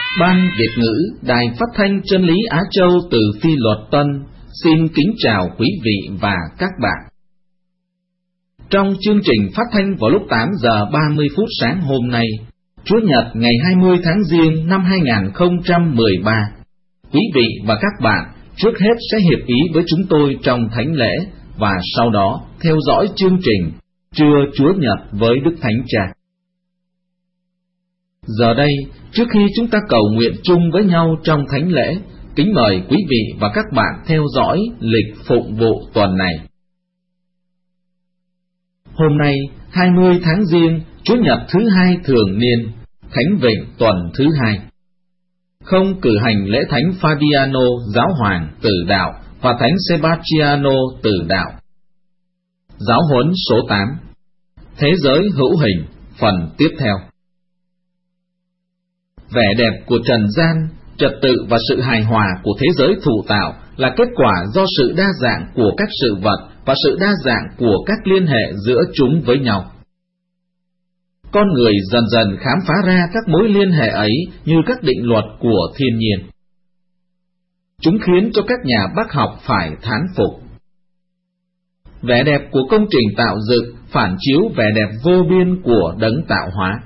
Ban Việt ngữ Đài Phát thanh Chân lý Á Châu từ Phi Luật Tân xin kính chào quý vị và các bạn. Trong chương trình phát thanh vào lúc 8 giờ 30 phút sáng hôm nay, Chúa Nhật ngày 20 tháng Giêng năm 2013, quý vị và các bạn trước hết sẽ hiệp ý với chúng tôi trong thánh lễ và sau đó theo dõi chương trình Trưa Chúa Nhật với Đức Thánh Cha. Giờ đây, trước khi chúng ta cầu nguyện chung với nhau trong thánh lễ, kính mời quý vị và các bạn theo dõi lịch phụng vụ tuần này. Hôm nay, 20 tháng Giêng, Chúa Nhật thứ hai thường niên, Thánh Vịnh tuần thứ hai. Không cử hành lễ Thánh Fabiano giáo hoàng tử đạo và Thánh Sebastiano tử đạo. Giáo huấn số 8. Thế giới hữu hình, phần tiếp theo. Vẻ đẹp của trần gian, trật tự và sự hài hòa của thế giới thụ tạo là kết quả do sự đa dạng của các sự vật và sự đa dạng của các liên hệ giữa chúng với nhau. Con người dần dần khám phá ra các mối liên hệ ấy như các định luật của thiên nhiên. Chúng khiến cho các nhà bác học phải thán phục. Vẻ đẹp của công trình tạo dựng phản chiếu vẻ đẹp vô biên của đấng tạo hóa.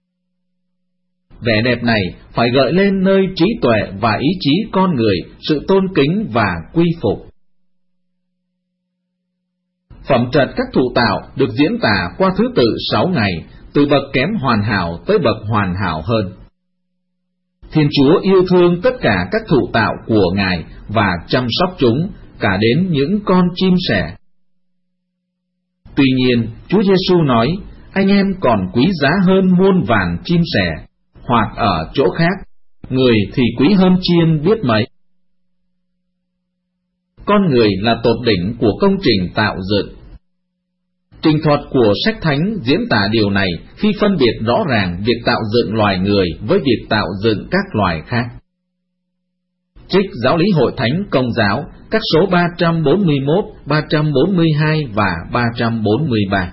Vẻ đẹp này phải gợi lên nơi trí tuệ và ý chí con người sự tôn kính và quy phục. Phẩm trật các thụ tạo được diễn tả qua thứ tự 6 ngày, từ bậc kém hoàn hảo tới bậc hoàn hảo hơn. Thiên Chúa yêu thương tất cả các thụ tạo của Ngài và chăm sóc chúng, cả đến những con chim sẻ. Tuy nhiên, Chúa Giêsu nói, anh em còn quý giá hơn muôn vàn chim sẻ, hoặc ở chỗ khác, người thì quý hơn chiên biết mấy. Con người là tột đỉnh của công trình tạo dựng. Trình thuật của sách thánh diễn tả điều này khi phân biệt rõ ràng việc tạo dựng loài người với việc tạo dựng các loài khác. Trích Giáo lý Hội Thánh Công giáo, các số 341, 342 và 343.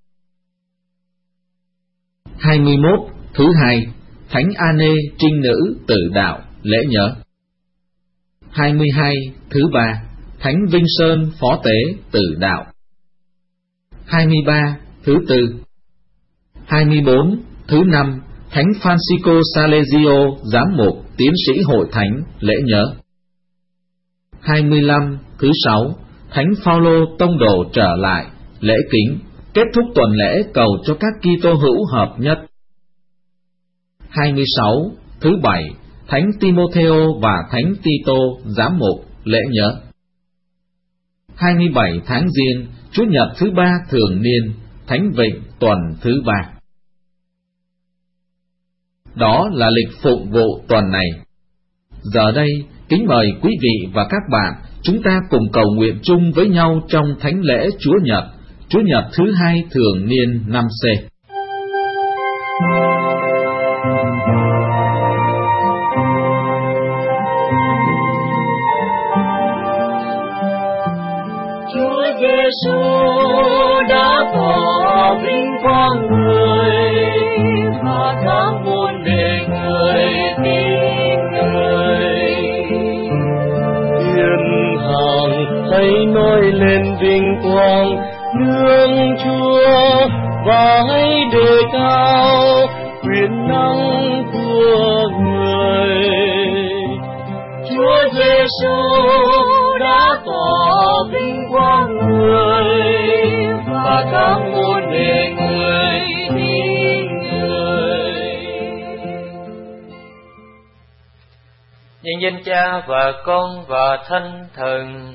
21. Thứ hai, Thánh Anê Trinh Nữ tử đạo, lễ nhớ. 22. Thứ ba, Thánh Vinh Sơn Phó Tế tử đạo. 23. Thứ tư. 24. Thứ năm, Thánh Francisco Salesio giám mục tiến sĩ Hội Thánh, lễ nhớ. 25. Thứ sáu, Thánh Phaolô tông đồ trở lại, lễ kính, kết thúc tuần lễ cầu cho các Kitô hữu hợp nhất. 26. Thứ bảy, Thánh Timotheo và Thánh Tito giám mục, lễ nhớ. 27 tháng Giêng, Chủ nhật thứ ba thường niên, Thánh Vịnh tuần thứ ba. Đó là lịch phụng vụ tuần này. Giờ đây, kính mời quý vị và các bạn, chúng ta cùng cầu nguyện chung với nhau trong thánh lễ Chúa Nhật thứ hai thường niên năm C. Chúa Giêsu đã tỏ vinh quang người và các môn đệ người tin người. Thiên hàng hãy nói lên vinh quang nương Chúa và hãy đề cao quyền năng của người. Chúa Giêsu đã tỏ vinh quang người và các môn đệ người tin người. Nhân danh Cha và Con và Thánh Thần.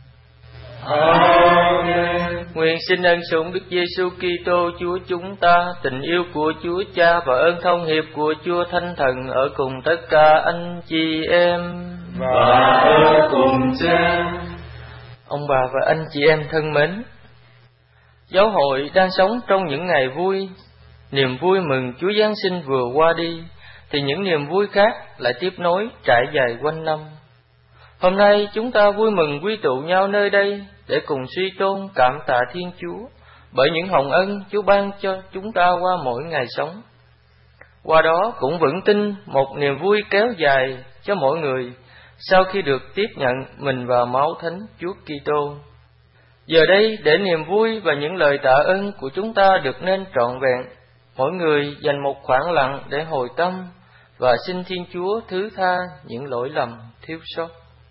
Amen. Nguyện xin ân sủng Đức Giêsu Kitô Chúa chúng ta, tình yêu của Chúa Cha và ơn thông hiệp của Chúa Thánh Thần ở cùng tất cả anh chị em và ở cùng Cha. Ông bà và anh chị em thân mến, giáo hội đang sống trong những ngày vui. Niềm vui mừng Chúa Giáng sinh vừa qua đi, thì những niềm vui khác lại tiếp nối trải dài quanh năm. Hôm nay chúng ta vui mừng quy tụ nhau nơi đây để cùng suy tôn cảm tạ Thiên Chúa bởi những hồng ân Chúa ban cho chúng ta qua mỗi ngày sống. Qua đó cũng vững tin một niềm vui kéo dài cho mỗi người sau khi được tiếp nhận mình vào máu thánh Chúa Kitô. Giờ đây, để niềm vui và những lời tạ ơn của chúng ta được nên trọn vẹn, mỗi người dành một khoảng lặng để hồi tâm và xin Thiên Chúa thứ tha những lỗi lầm thiếu sót.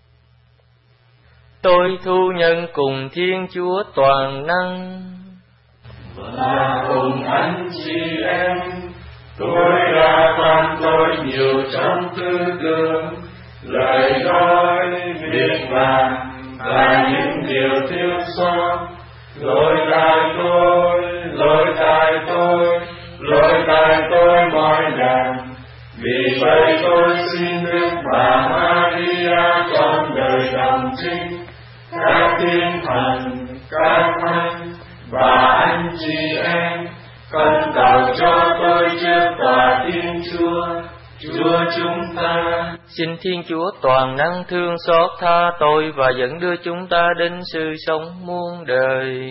Tôi thu nhận cùng Thiên Chúa toàn năng và cùng anh chị em, tôi đã phạm tội nhiều trong tư tưởng, lời nói, việc làm và những điều thiếu sót. Lỗi tại tôi mọi lần. Vì vậy tôi xin Đức Bà Maria, con đời đồng trinh, các thiên thần, các thánh và anh chị em, con cầu cho tôi trước tòa Thiên Chúa chúng ta. Xin Thiên Chúa toàn năng thương xót tha tội và dẫn đưa chúng ta đến sự sống muôn đời.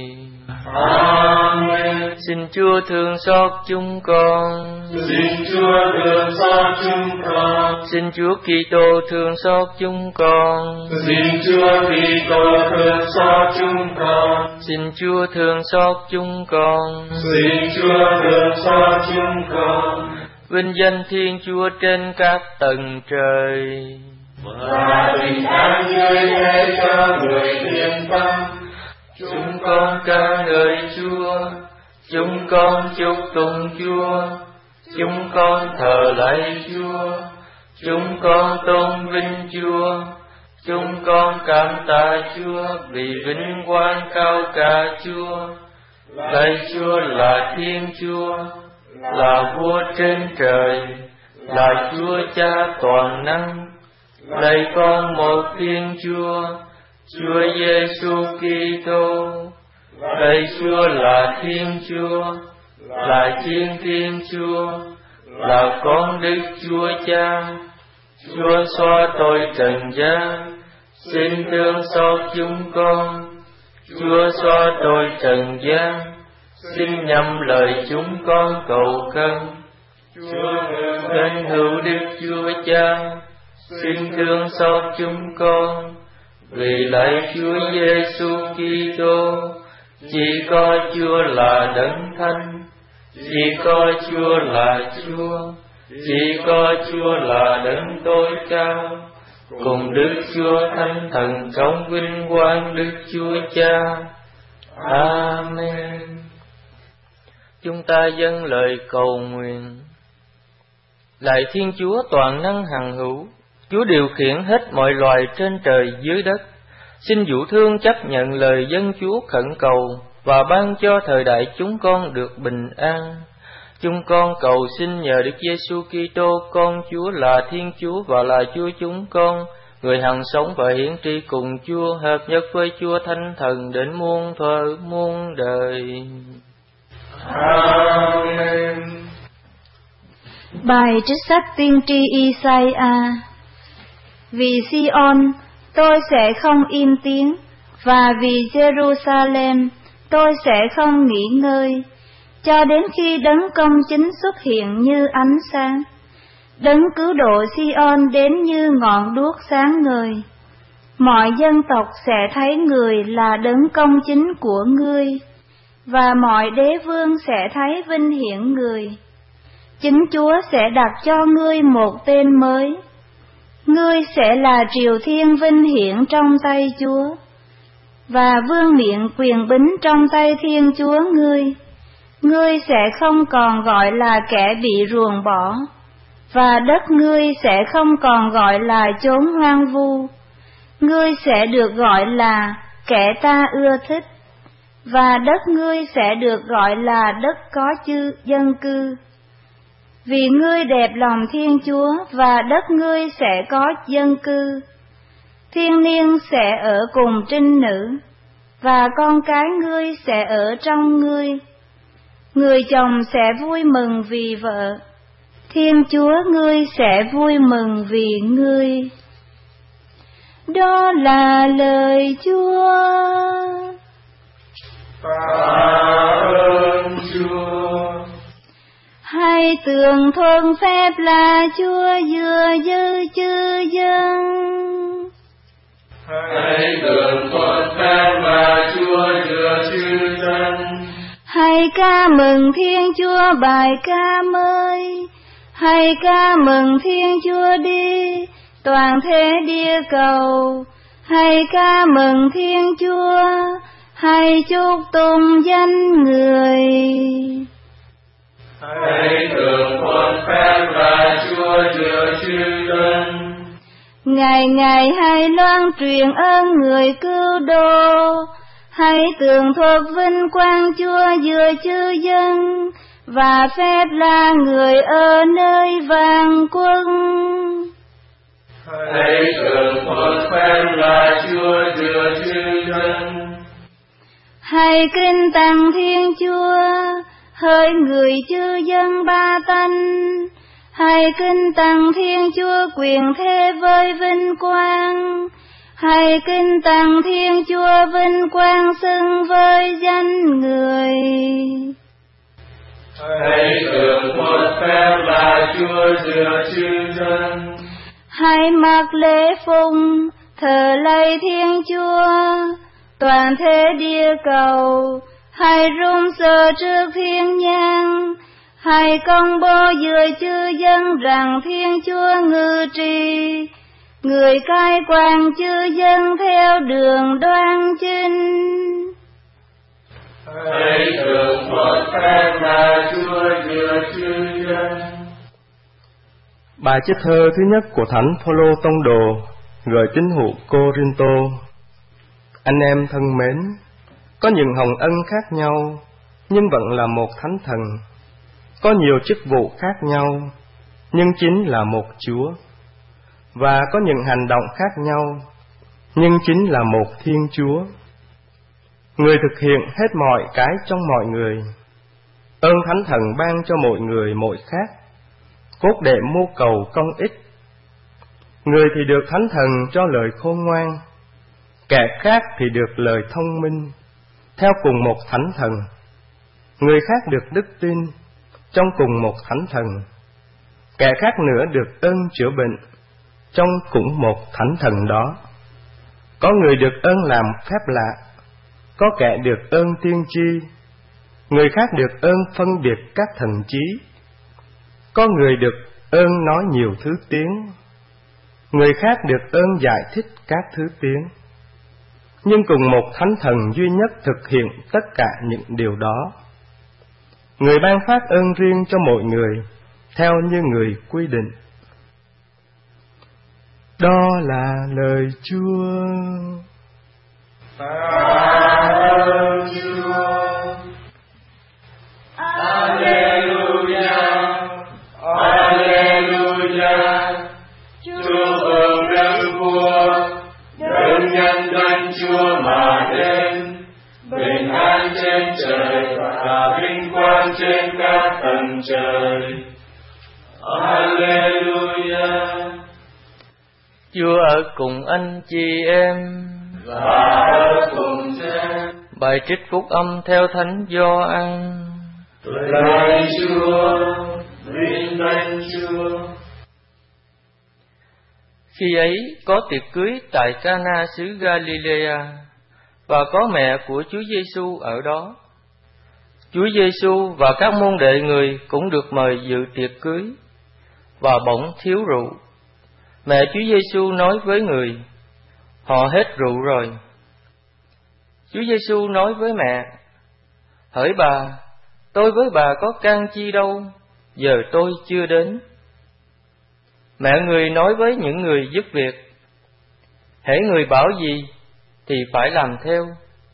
Amen. Xin Chúa thương xót chúng con. Xin Chúa thương xót chúng con. Xin Chúa Kitô thương xót chúng con. Xin Chúa Kitô thương xót chúng con. Xin Chúa thương xót chúng con. Xin Chúa thương xót chúng con. Vinh danh Thiên Chúa trên các tầng trời. Và bình an dưới thế cho người thiện tâm. Chúng con ca ngợi Chúa, chúng con chúc tụng Chúa, chúng con thờ lạy Chúa, chúng con tôn vinh Chúa, chúng con cảm tạ Chúa vì vinh quang cao cả Chúa. Lạy Chúa là Thiên Chúa, là Vua trên trời, là Chúa Cha toàn năng. Lạy con một Thiên Chúa, Chúa Giêsu Kitô. Lạy Chúa là Thiên Chúa, là Thiên Chúa, là con Đức Chúa Cha. Chúa xóa tội trần gian, xin thương xót chúng con. Chúa xóa tội trần gian, xin nhậm lời chúng con cầu khẩn. Chúa thân hữu Đức Chúa Cha, xin thương xót chúng con. Vì lạy Chúa Giêsu Kitô, chỉ có Chúa là Đấng Thánh, chỉ có Chúa là Chúa, chỉ có Chúa là Đấng tối cao, cùng Đức Chúa Thánh Thần trong vinh quang Đức Chúa Cha. Amen. Chúng ta dâng lời cầu nguyện. Lạy Thiên Chúa toàn năng hằng hữu, Chúa điều khiển hết mọi loài trên trời dưới đất, xin dụ thương chấp nhận lời dân Chúa khẩn cầu và ban cho thời đại chúng con được bình an. Chúng con cầu xin nhờ Đức Giêsu Kitô, con Chúa là Thiên Chúa và là Chúa chúng con, người hằng sống và hiển tri cùng Chúa, hợp nhất với Chúa Thánh Thần đến muôn thuở muôn đời. Amen. Bài trích sách tiên tri Isaiah. Vì Sion tôi sẽ không im tiếng, và vì Jerusalem tôi sẽ không nghỉ ngơi, cho đến khi đấng công chính xuất hiện như ánh sáng, đấng cứu độ Sion đến như ngọn đuốc sáng ngời. Mọi dân tộc sẽ thấy người là đấng công chính của ngươi, và mọi đế vương sẽ thấy vinh hiển người. Chính Chúa sẽ đặt cho ngươi một tên mới. Ngươi sẽ là triều thiên vinh hiển trong tay Chúa, và vương miện quyền bính trong tay Thiên Chúa ngươi. Ngươi sẽ không còn gọi là kẻ bị ruồng bỏ, và đất ngươi sẽ không còn gọi là chốn hoang vu. Ngươi sẽ được gọi là kẻ ta ưa thích, và đất ngươi sẽ được gọi là đất có dân cư. Vì ngươi đẹp lòng Thiên Chúa, và đất ngươi sẽ có dân cư. Thiên niên sẽ ở cùng trinh nữ, và con cái ngươi sẽ ở trong ngươi. Người chồng sẽ vui mừng vì vợ, Thiên Chúa ngươi sẽ vui mừng vì ngươi. Đó là lời Chúa. Tạ ơn Chúa. Hãy hay tường thuận phép là Chúa vừa dư chư dân. Hãy tường thuận phép là Chúa vừa chư dân. Hãy ca mừng Thiên Chúa bài ca mới. Hãy ca mừng Thiên Chúa đi toàn thế địa cầu. Hãy ca mừng Thiên Chúa, hãy chúc tụng danh Người. Hãy tường thuận phép là Chúa vừa chư dân. Ngày ngày hãy loan truyền ơn Người cứu độ. Hãy tường thuật vinh quang Chúa vừa chư dân, và phép là Người ở nơi vạn quân. Hãy tường thuật phép là Chúa vừa chư dân. Hãy kinh tặng Thiên Chúa, hỡi người chư dân ba tánh. Hãy kinh tặng Thiên Chúa quyền thế với vinh quang. Hãy kinh tặng Thiên Chúa vinh quang xưng với danh Người. Hãy tường thuật phép là Chúa vừa chư dân. Hãy mặc lễ phụng thờ lạy Thiên Chúa toàn thế địa cầu. Hãy run sợ trước thiên nhang. Hãy công bố giữa chư dân rằng Thiên Chúa ngự trị. Người cai quản chư dân theo đường đoan chinh. Hãy tường thuật phép là Chúa vừa chư dân. Bài chép thơ thứ nhất của Thánh Phaolô tông đồ gửi tín hữu Cô-rinh-tô. Anh em thân mến, có những hồng ân khác nhau, nhưng vẫn là một Thánh Thần. Có nhiều chức vụ khác nhau, nhưng chính là một Chúa. Và có những hành động khác nhau, nhưng chính là một Thiên Chúa. Người thực hiện hết mọi cái trong mọi người. Ơn Thánh Thần ban cho mỗi người mỗi khác, cốt để mưu cầu công ích. Người thì được Thánh Thần cho lời khôn ngoan, kẻ khác thì được lời thông minh, theo cùng một Thánh Thần. Người khác được đức tin, trong cùng một Thánh Thần. Kẻ khác nữa được ơn chữa bệnh, trong cũng một Thánh Thần đó. Có người được ơn làm phép lạ, có kẻ được ơn tiên tri, người khác được ơn phân biệt các thần trí. Có người được ơn nói nhiều thứ tiếng, người khác được ơn giải thích các thứ tiếng. Nhưng cùng một Thánh Thần duy nhất thực hiện tất cả những điều đó. Người ban phát ơn riêng cho mỗi người, theo như Người quy định. Đó là lời Chúa. Ơn Chúa. Alleluia, Alleluia. Chúa ơn Đức Vua, đấng nhân danh Chúa mà đến. Bình an trên trời và vinh quang trên các tầng trời. Alleluia. Chúa ở cùng anh chị em. Và ở cùng cha. Bài trích phúc âm theo Thánh Gioan. Lạy Chúa, vinh danh Chúa. Khi ấy có tiệc cưới tại Cana xứ Galilea, và có mẹ của Chúa Giêsu ở đó. Chúa Giêsu và các môn đệ Người cũng được mời dự tiệc cưới, và bỗng thiếu rượu. Mẹ Chúa Giêsu nói với Người: họ hết rượu rồi. Chúa Giêsu nói với mẹ: hỡi bà, tôi với bà có can chi đâu, giờ tôi chưa đến. Mẹ Người nói với những người giúp việc: hễ người bảo gì thì phải làm theo.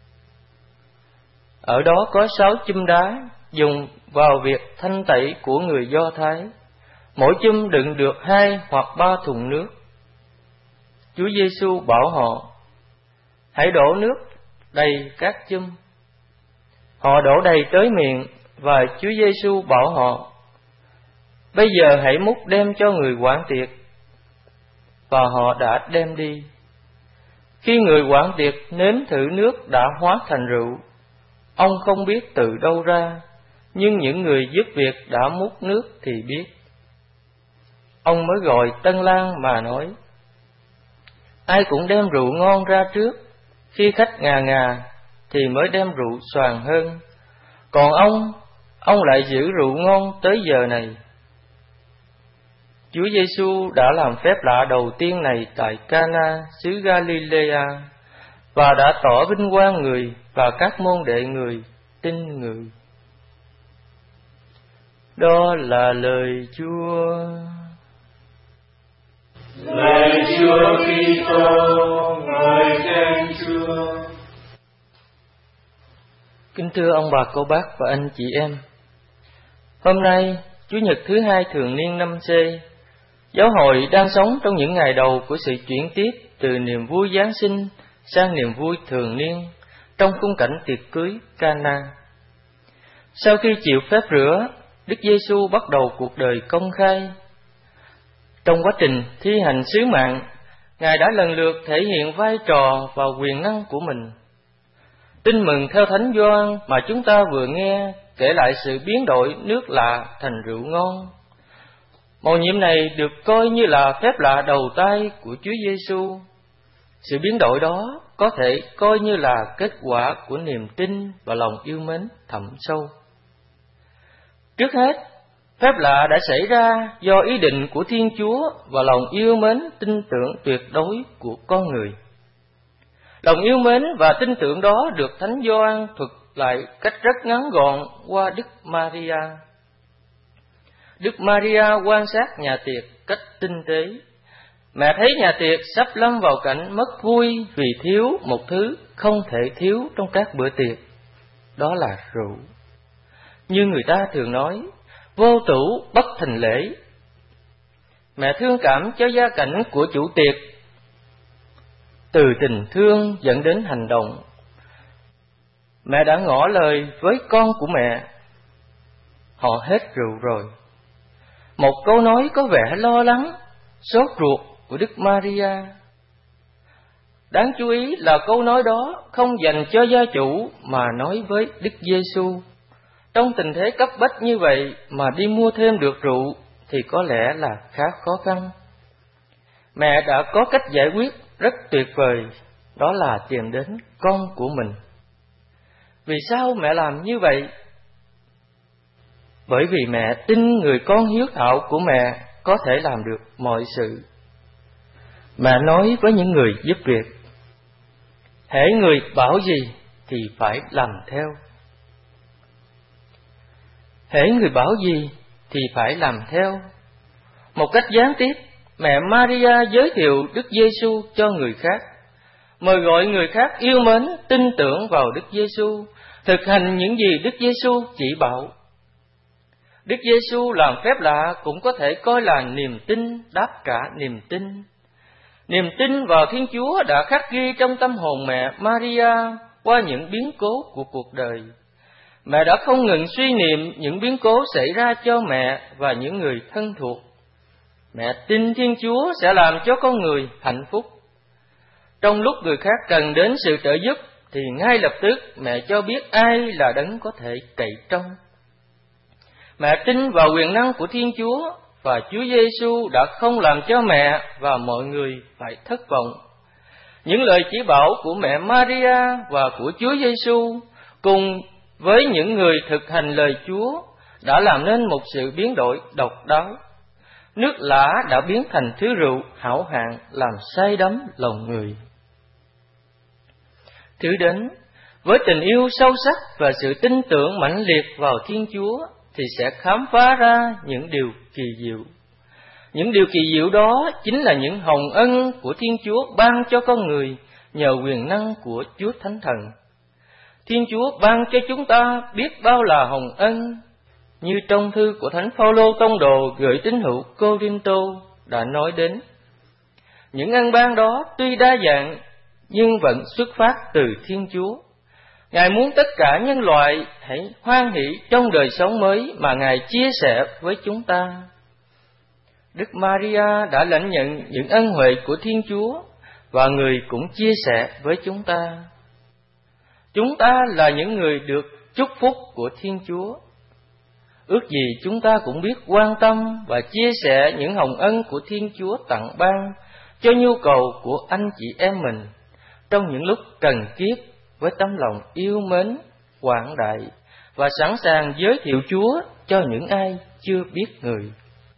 Ở đó có 6 chum đá dùng vào việc thanh tẩy của người Do Thái, mỗi chum đựng được 2 hoặc 3 thùng nước. Chúa Giêsu bảo họ: hãy đổ nước đầy các chum. Họ đổ đầy tới miệng, và Chúa Giêsu bảo họ: bây giờ hãy múc đem cho người quản tiệc. Và họ đã đem đi. Khi người quản tiệc nếm thử nước đã hóa thành rượu, ông không biết từ đâu ra, nhưng những người giúp việc đã múc nước thì biết. Ông mới gọi tân lang mà nói: ai cũng đem rượu ngon ra trước, khi khách ngà ngà thì mới đem rượu xoàn hơn. Còn ông lại giữ rượu ngon tới giờ này. Chúa Giêsu đã làm phép lạ đầu tiên này tại Cana xứ Galilea và đã tỏ vinh quang người, và các môn đệ người tin người. Đó là lời Chúa. Lời Chúa Kitô, ngợi khen Chúa. Kính thưa ông bà cô bác và anh chị em, hôm nay Chủ nhật thứ hai thường niên năm C, giáo hội đang sống trong những ngày đầu của sự chuyển tiếp từ niềm vui Giáng sinh sang niềm vui thường niên trong khung cảnh tiệc cưới Cana. Sau khi chịu phép rửa, Đức Giêsu bắt đầu cuộc đời công khai. Trong quá trình thi hành sứ mạng, Ngài đã lần lượt thể hiện vai trò và quyền năng của mình. Tin mừng theo Thánh Gioan mà chúng ta vừa nghe kể lại sự biến đổi nước lạ thành rượu ngon. Mầu nhiệm này được coi như là phép lạ đầu tay của Chúa Giêsu. Sự biến đổi đó có thể coi như là kết quả của niềm tin và lòng yêu mến thẳm sâu. Trước hết, phép lạ đã xảy ra do ý định của Thiên Chúa và lòng yêu mến tin tưởng tuyệt đối của con người. Lòng yêu mến và tin tưởng đó được Thánh Gioan thuật lại cách rất ngắn gọn qua Đức Maria. Đức Maria quan sát nhà tiệc cách tinh tế. Mẹ thấy nhà tiệc sắp lâm vào cảnh mất vui vì thiếu một thứ không thể thiếu trong các bữa tiệc, đó là rượu. Như người ta thường nói, vô tủ bất thành lễ. Mẹ thương cảm cho gia cảnh của chủ tiệc. Từ tình thương dẫn đến hành động, mẹ đã ngỏ lời với con của mẹ: họ hết rượu rồi. Một câu nói có vẻ lo lắng, sốt ruột của Đức Maria. Đáng chú ý là câu nói đó không dành cho gia chủ mà nói với Đức Giêsu. Trong tình thế cấp bách như vậy mà đi mua thêm được rượu thì có lẽ là khá khó khăn. Mẹ đã có cách giải quyết rất tuyệt vời, đó là tìm đến con của mình. Vì sao mẹ làm như vậy? Bởi vì mẹ tin người con hiếu thảo của mẹ có thể làm được mọi sự. Mẹ nói với những người giúp việc: hễ người bảo gì thì phải làm theo. Hễ người bảo gì thì phải làm theo. Một cách gián tiếp, mẹ Maria giới thiệu Đức Giêsu cho người khác, mời gọi người khác yêu mến, tin tưởng vào Đức Giêsu, thực hành những gì Đức Giêsu chỉ bảo. Đức Giêsu làm phép lạ cũng có thể coi là niềm tin đáp trả niềm tin. Niềm tin vào Thiên Chúa đã khắc ghi trong tâm hồn mẹ Maria qua những biến cố của cuộc đời. Mẹ đã không ngừng suy niệm những biến cố xảy ra cho mẹ và những người thân thuộc. Mẹ tin Thiên Chúa sẽ làm cho con người hạnh phúc. Trong lúc người khác cần đến sự trợ giúp thì ngay lập tức mẹ cho biết ai là đấng có thể cậy trông. Mẹ tin vào quyền năng của Thiên Chúa, và Chúa Giêsu đã không làm cho mẹ và mọi người phải thất vọng. Những lời chỉ bảo của mẹ Maria và của Chúa Giêsu cùng với những người thực hành lời Chúa đã làm nên một sự biến đổi độc đáo. Nước lã đã biến thành thứ rượu hảo hạng làm say đắm lòng người. Thứ đến, với tình yêu sâu sắc và sự tin tưởng mãnh liệt vào Thiên Chúa thì sẽ khám phá ra những điều kỳ diệu. Những điều kỳ diệu đó chính là những hồng ân của Thiên Chúa ban cho con người nhờ quyền năng của Chúa Thánh Thần. Thiên Chúa ban cho chúng ta biết bao là hồng ân, như trong thư của Thánh Phaolô Tông đồ gửi tín hữu Cô-rinh-tô đã nói đến. Những ân ban đó tuy đa dạng nhưng vẫn xuất phát từ Thiên Chúa. Ngài muốn tất cả nhân loại hãy hoan hỷ trong đời sống mới mà Ngài chia sẻ với chúng ta. Đức Maria đã lãnh nhận những ân huệ của Thiên Chúa và người cũng chia sẻ với chúng ta. Chúng ta là những người được chúc phúc của Thiên Chúa. ước gì chúng ta cũng biết quan tâm và chia sẻ những hồng ân của Thiên Chúa tặng ban cho nhu cầu của anh chị em mình trong những lúc cần kiếp, với tấm lòng yêu mến, quảng đại và sẵn sàng giới thiệu Chúa cho những ai chưa biết người.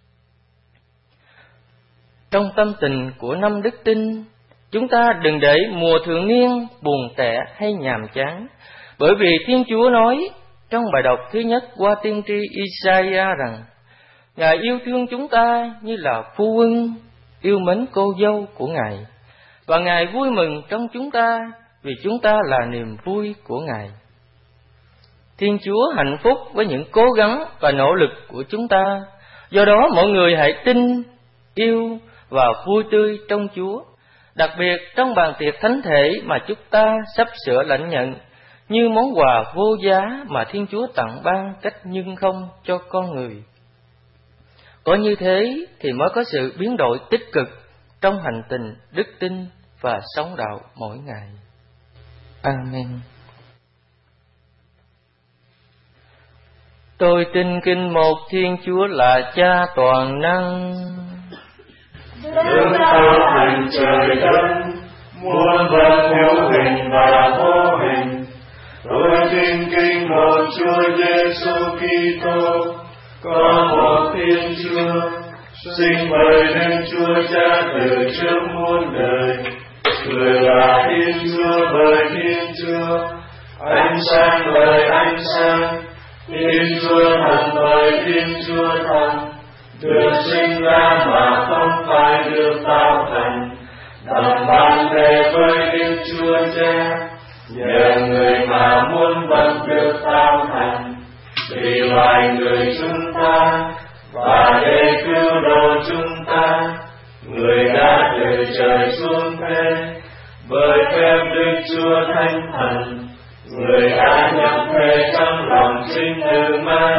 Trong tâm tình của năm đức tin, chúng ta đừng để mùa thượng niên buồn tẻ hay nhàm chán, bởi vì Thiên Chúa nói trong bài đọc thứ nhất qua tiên tri Isaiah rằng Ngài yêu thương chúng ta như là phu quân yêu mến cô dâu của Ngài, và Ngài vui mừng trong chúng ta vì chúng ta là niềm vui của Ngài. Thiên Chúa hạnh phúc với những cố gắng và nỗ lực của chúng ta, do đó mọi người hãy tin, yêu và vui tươi trong Chúa, đặc biệt trong bàn tiệc thánh thể mà chúng ta sắp sửa lãnh nhận như món quà vô giá mà Thiên Chúa tặng ban cách nhưng không cho con người. Có như thế thì mới có sự biến đổi tích cực trong hành trình đức tin và sống đạo mỗi ngày. Amen. Tôi tin kính một Thiên Chúa là Cha toàn năng, Đấng tạo thành trời đất, muôn vật hữu hình và vô hình. Tôi tin kính một Chúa Giêsu Kitô, có một Thiên Chúa, sinh bởi Đức Chúa Cha từ trước muôn đời. Người là Thiên Chúa bởi Thiên Chúa, ánh sáng bởi ánh sáng, Thiên Chúa thần bởi Thiên Chúa thần, được sinh ra mà không phải được tạo thành, đồng ban đề với Đức Chúa Cha, nhờ người mà muôn vật được tạo thành, vì loài người chúng ta và để cứu độ chúng ta, người đã từ trời xuống thế, bởi phép Đức Chúa Thánh Thần, người đã nhập thể trong lòng sinh nữ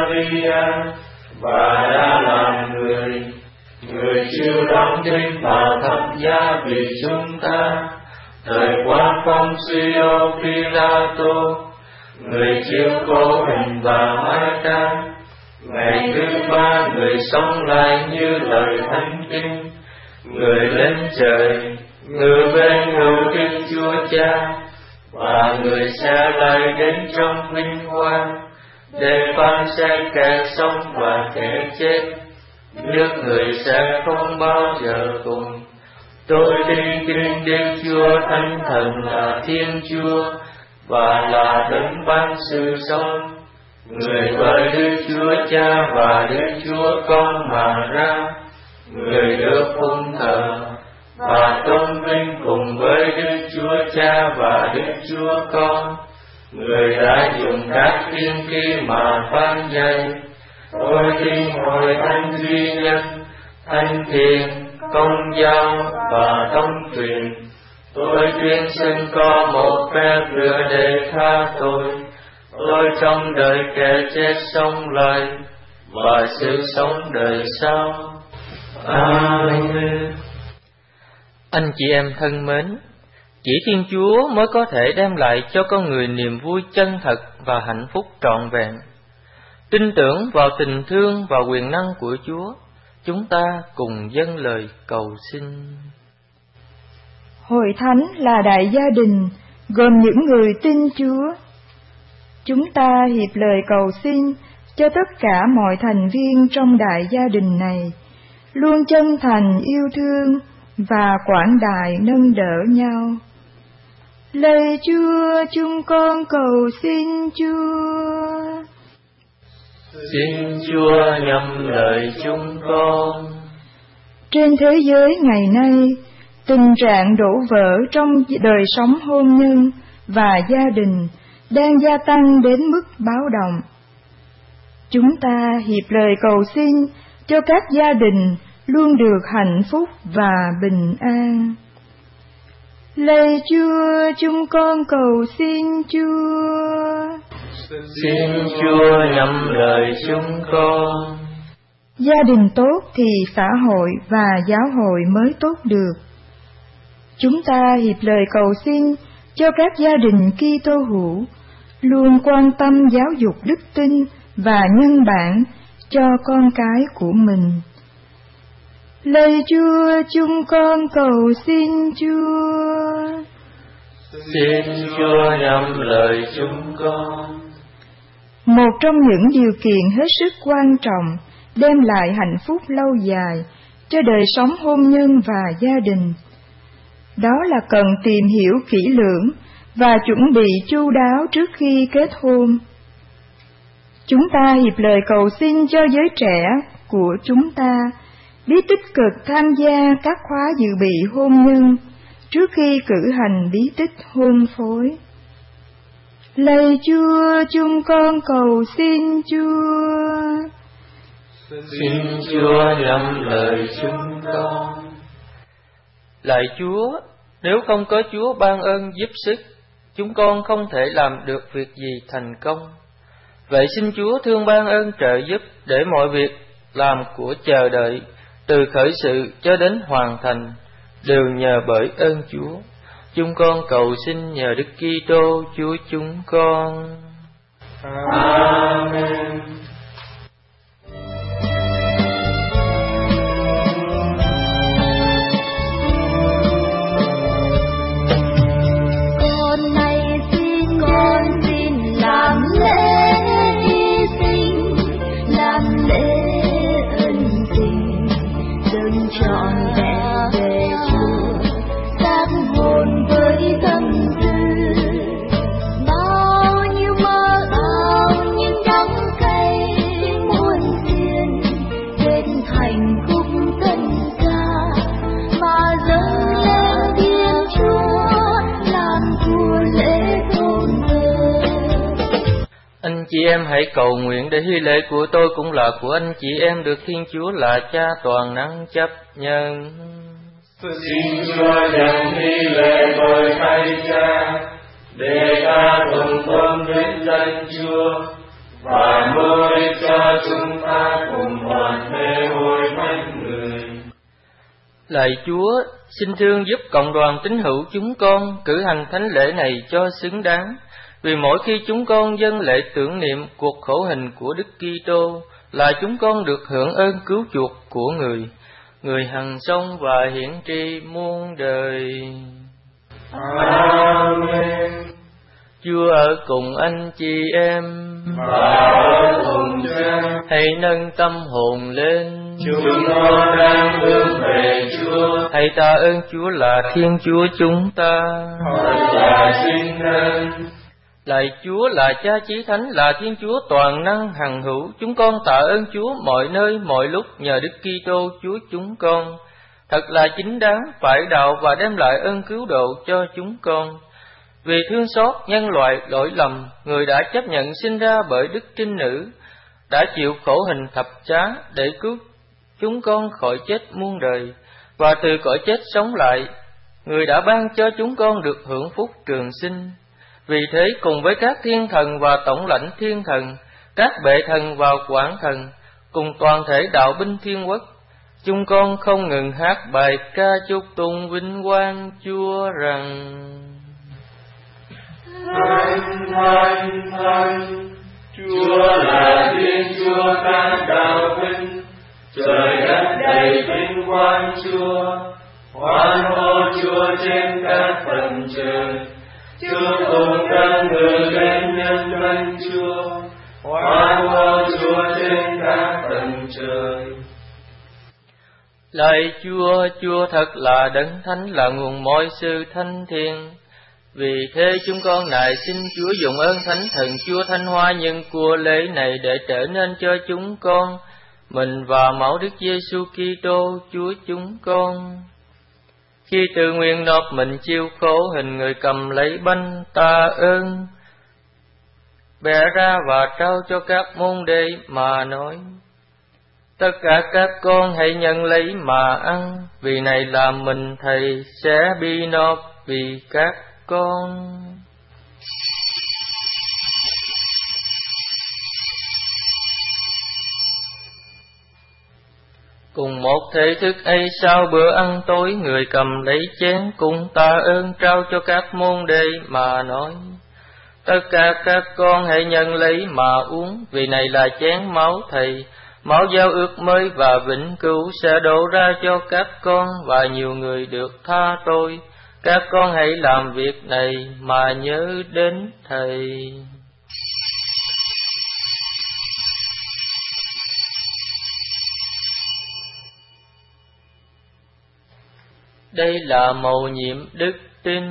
Maria và đã làm người. Người chịu đóng đinh vào thập giá vì chúng ta, thời quan phong Poncio Pilato, người chịu khổ hình và mai táng. Ngày thứ ba người sống lại như lời thánh kinh, người lên trời, ngự bên hữu Đức Chúa Cha, và người sẽ lại đến trong vinh quang để phán xét kẻ sống và kẻ chết. Nước người sẽ không bao giờ cùng. Tôi tin kính Đức Chúa Thánh Thần là Thiên Chúa và là đấng ban sự sống, người bởi Đức Chúa Cha và Đức Chúa Con mà ra, người được phụng thờ và tôn vinh cùng với Đức Chúa Cha và Đức Chúa Con, người đã dùng các tiên tri mà phán dạy. Tôi tin hội thánh duy nhất, thánh thiện, công giáo và thông truyền. Tôi tuyên xưng có một phép rửa để tha tội. Tôi trong đời kẻ chết sống lại và sự sống đời sau. Amen. Anh chị em thân mến, chỉ Thiên Chúa mới có thể đem lại cho con người niềm vui chân thật và hạnh phúc trọn vẹn. Tin tưởng vào tình thương và quyền năng của Chúa, chúng ta cùng dâng lời cầu xin. Hội thánh là đại gia đình gồm những người tin Chúa. Chúng ta hiệp lời cầu xin cho tất cả mọi thành viên trong đại gia đình này luôn chân thành yêu thương và quảng đại nâng đỡ nhau. Lạy Chúa, chúng con cầu xin Chúa. Xin Chúa nhậm lời chúng con. Trên thế giới ngày nay, tình trạng đổ vỡ trong đời sống hôn nhân và gia đình đang gia tăng đến mức báo động. Chúng ta hiệp lời cầu xin cho các gia đình luôn được hạnh phúc và bình an. Lạy Chúa, chúng con cầu xin Chúa. Xin Chúa nhậm lời chúng con. Gia đình tốt thì xã hội và giáo hội mới tốt được. Chúng ta hiệp lời cầu xin cho các gia đình Kitô hữu luôn quan tâm giáo dục đức tin và nhân bản cho con cái của mình. Lạy Chúa, chúng con cầu xin Chúa. Xin Chúa nhắm lời chúng con. Một trong những điều kiện hết sức quan trọng đem lại hạnh phúc lâu dài cho đời sống hôn nhân và gia đình, đó là cần tìm hiểu kỹ lưỡng và chuẩn bị chu đáo trước khi kết hôn. Chúng ta hiệp lời cầu xin cho giới trẻ của chúng ta biết tích cực tham gia các khóa dự bị hôn nhân trước khi cử hành bí tích hôn phối. Lạy Chúa, chúng con cầu xin Chúa. Xin Chúa nhắm lời chúng con. Lạy Chúa, nếu không có Chúa ban ơn giúp sức, chúng con không thể làm được việc gì thành công. Vậy xin Chúa thương ban ơn trợ giúp để mọi việc làm của chờ đợi, từ khởi sự cho đến hoàn thành, đều nhờ bởi ơn Chúa. Chúng con cầu xin nhờ Đức Kitô Chúa chúng con. Amen. Con nay con xin làm lễ hy sinh, làm lễ ân tình, dâng trọn vẹn về Chúa, xác hồn với tâm tư. Bao nhiêu mơ ảo những đắng cay muôn phiền, kết thành khúc tân ca mà dâng lên Thiên Chúa, làm thua lễ tôn thờ. Anh chị em hãy cầu nguyện để hy lễ của tôi cũng là của anh chị em được Thiên Chúa là Cha toàn năng chấp nhận. Xin Chúa nhận hy lễ bởi tay Cha, để ta cùng tôn vinh danh Chúa và mưu ích cho chúng ta cùng hoàn thế hội thánh người. Lạy Chúa, xin thương giúp cộng đoàn tín hữu chúng con cử hành thánh lễ này cho xứng đáng, vì mỗi khi chúng con dâng lễ tưởng niệm cuộc khổ hình của Đức Kitô là chúng con được hưởng ơn cứu chuộc của người hằng sống và hiển tri muôn đời. Amen. Chúa ở cùng anh chị em Và ở cùng Cha, hãy nâng tâm hồn lên. chúng con đang hướng về Chúa, Hãy tạ ơn Chúa là Thiên Chúa chúng ta. thật là sinh thân. Lạy Chúa là Cha Chí Thánh, là Thiên Chúa toàn năng hằng hữu, chúng con tạ ơn Chúa mọi nơi mọi lúc nhờ Đức Kitô Chúa chúng con. Thật là chính đáng, phải đạo và đem lại ơn cứu độ cho chúng con. Vì thương xót nhân loại lỗi lầm, Người đã chấp nhận sinh ra bởi Đức Trinh Nữ, đã chịu khổ hình thập giá để cứu chúng con khỏi chết muôn đời, và từ cõi chết sống lại, Người đã ban cho chúng con được hưởng phúc trường sinh. Vì thế cùng với các thiên thần và tổng lãnh thiên thần, các bệ thần và quản thần, cùng toàn thể đạo binh thiên quốc, chúng con không ngừng hát bài ca chúc tụng vinh quang Chúa rằng: Thánh, thánh, thánh, Chúa là Thiên Chúa các đạo binh, trời đất đầy vinh quang Chúa, hoan hô Chúa trên các tầng trời. Chúc tụng các người lên nhân danh Chúa, hoan hô Chúa trên các tầng trời. Lạy Chúa, Chúa thật là đấng thánh, là nguồn mọi sự thánh thiện. Vì thế chúng con nài xin Chúa dùng ơn Thánh Thần Chúa thanh hóa nhân của lễ này để trở nên cho chúng con mình và máu Đức Giêsu Kitô Chúa chúng con. Khi tự nguyện nộp mình chịu khổ, hình người cầm lấy bánh tạ ơn, bẻ ra và trao cho các môn đệ mà nói: tất cả các con hãy nhận lấy mà ăn, vì này là mình Thầy sẽ bị nộp vì các con. Cùng một thể thức ấy, sau bữa ăn tối, người cầm lấy chén cùng tạ ơn trao cho các môn đệ mà nói: tất cả các con hãy nhận lấy mà uống, vì này là chén máu Thầy, Máu giao ước mới và vĩnh cửu sẽ đổ ra cho các con, và nhiều người được tha trôi. Các con hãy làm việc này mà nhớ đến Thầy. Đây là mầu nhiệm đức tin.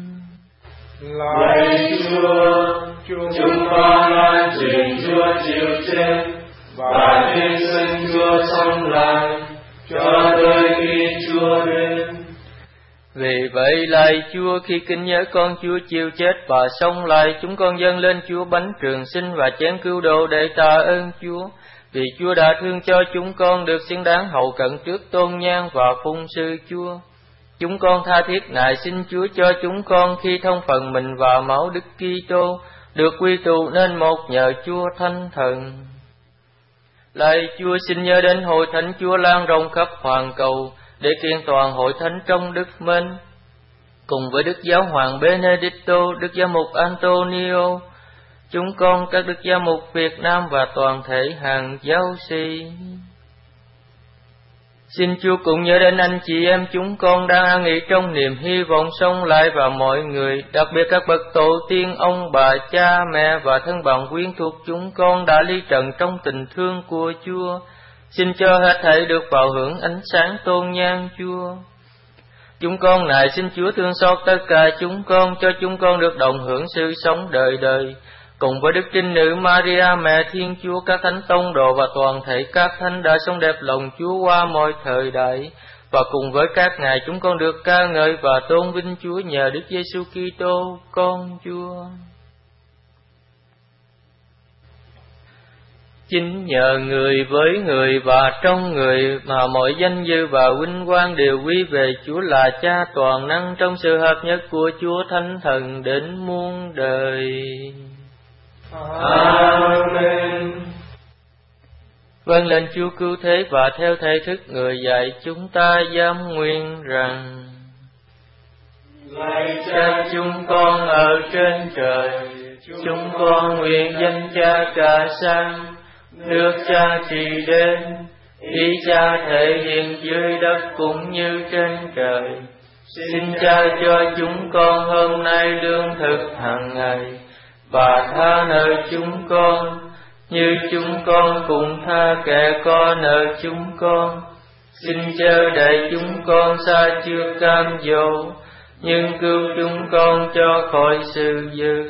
Lạy Chúa, chúng con loan truyền Chúa chịu chết và thiên sinh Chúa sống lại cho tới khi Chúa đến. Vì vậy lạy Chúa, khi kính nhớ con Chúa chịu chết và sống lại, chúng con dâng lên Chúa bánh trường sinh và chén cứu độ để tạ ơn Chúa. Vì Chúa đã thương cho chúng con được xứng đáng hầu cận trước tôn nhang và phụng sự Chúa. Chúng con tha thiết nài xin Chúa cho chúng con khi thông phần mình và máu Đức Kitô được quy tụ nên một nhờ Chúa Thánh Thần. Lạy Chúa, xin nhớ đến hội thánh Chúa lan rộng khắp hoàn cầu để kiện toàn hội thánh trong đức mến, cùng với Đức Giáo Hoàng Benedicto, Đức Giám mục Antonio, chúng con các Đức Giám mục Việt Nam và toàn thể hàng giáo sĩ. Xin Chúa cũng nhớ đến anh chị em chúng con đang an nghỉ trong niềm hy vọng sống lại, và mọi người, đặc biệt các bậc tổ tiên, ông bà, cha mẹ và thân bằng quyến thuộc chúng con đã ly trần trong tình thương của Chúa. Xin cho hết thảy được vào hưởng ánh sáng tôn nhang Chúa. Chúng con nài xin Chúa thương xót tất cả chúng con, cho chúng con được đồng hưởng sự sống đời đời, cùng với Đức Trinh Nữ Maria Mẹ Thiên Chúa, các thánh tông đồ và toàn thể các thánh đã sống đẹp lòng Chúa qua mọi thời đại, và cùng với các ngài chúng con được ca ngợi và tôn vinh Chúa nhờ Đức Giêsu Kitô con Chúa. Chính nhờ người với người và trong người mà mọi danh dự và vinh quang đều quy về Chúa là Cha toàn năng, trong sự hợp nhất của Chúa Thánh Thần đến muôn đời. Amen. Vâng lên Chúa cứu thế, và theo thể thức người dạy chúng ta dám nguyện rằng: Lạy Cha chúng con ở trên trời, chúng con nguyện danh Cha cả sang, nước Cha trị đến, ý Cha thể hiện dưới đất cũng như trên trời. Xin Cha cho chúng con hôm nay lương thực hàng ngày, và tha nợ chúng con như chúng con cũng tha kẻ có nợ chúng con. Xin chớ để chúng con xa trước cam dỗ, nhưng cứu chúng con cho khỏi sự dữ.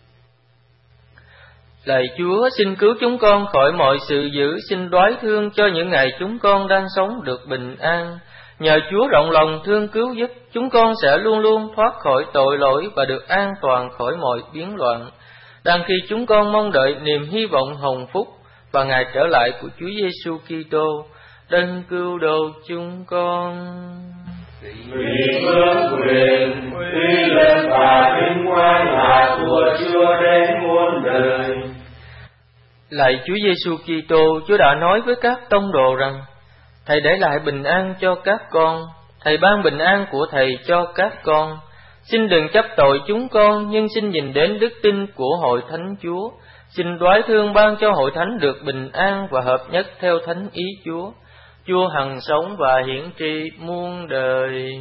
Lạy Chúa, xin cứu chúng con khỏi mọi sự dữ, xin đoái thương cho những ngày chúng con đang sống được bình an. Nhờ Chúa rộng lòng thương cứu giúp, chúng con sẽ luôn luôn thoát khỏi tội lỗi và được an toàn khỏi mọi biến loạn. Đang khi chúng con mong đợi niềm hy vọng hồng phúc và ngày trở lại của Chúa Giêsu Kitô, đấng cứu độ chúng con. Vì vương quyền, uy lực và vinh quang là của Chúa đến muôn đời. Lạy Chúa Giêsu Kitô, Chúa đã nói với các tông đồ rằng: Thầy để lại bình an cho các con, Thầy ban bình an của Thầy cho các con. Xin đừng chấp tội chúng con, nhưng xin nhìn đến đức tin của hội thánh Chúa. Xin đoái thương ban cho hội thánh được bình an và hợp nhất theo thánh ý Chúa. Chúa hằng sống và hiển trị muôn đời.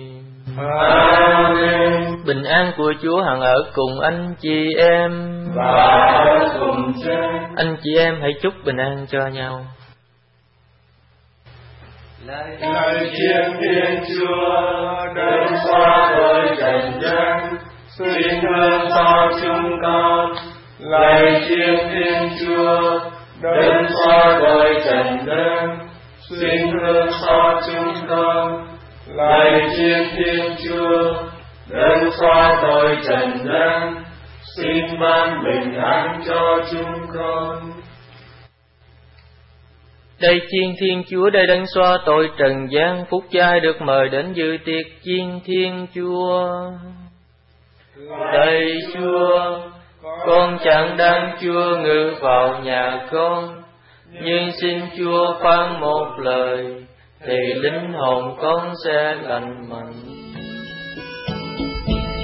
Amen. Bình an của Chúa hằng ở cùng anh chị em. Và ở cùng Cha. Anh chị em hãy chúc bình an cho nhau. Lạy Thiên Thiên Chúa, đấng xóa tội trần gian, xin thương cho chúng con. Lạy Thiên Thiên Chúa, đấng xóa tội trần gian, xin thương cho chúng con. Lạy Thiên Thiên Chúa, đấng xóa tội trần gian, xin ban bình an cho chúng con. Đây chiên Thiên Chúa, đây đấng xóa tội trần gian, phúc giai được mời đến dự tiệc chiên Thiên Chúa. Đây Chúa, con chẳng đáng Chúa ngự vào nhà con, nhưng xin Chúa phán một lời, thì linh hồn con sẽ lành mạnh.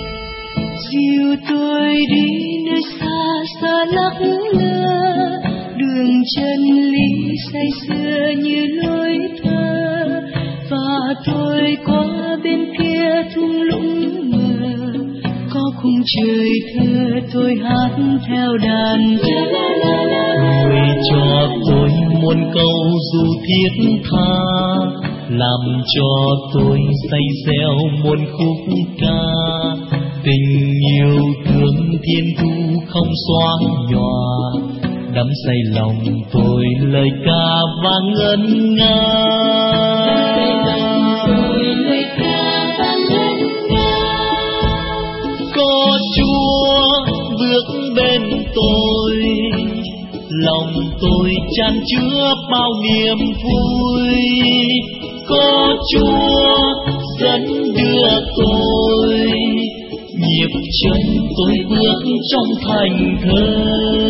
Dìu tôi đi nơi xa xa lắc lơ, đường chân lý say sưa như lối thơ, và tôi qua bên kia thung lũng mờ, có khung trời thơ tôi hát theo đàn thơ. Người cho tôi muôn câu dù thiết tha, làm cho tôi say xéo muôn khúc ca. Tình yêu thương thiên thu không xóa nhòa, đắm say lòng tôi lời ca vang ngân nga. Có Chúa bước bên tôi, lòng tôi chan chứa bao niềm vui. Có Chúa dẫn đưa tôi, nhịp chân tôi bước trong thành thơ.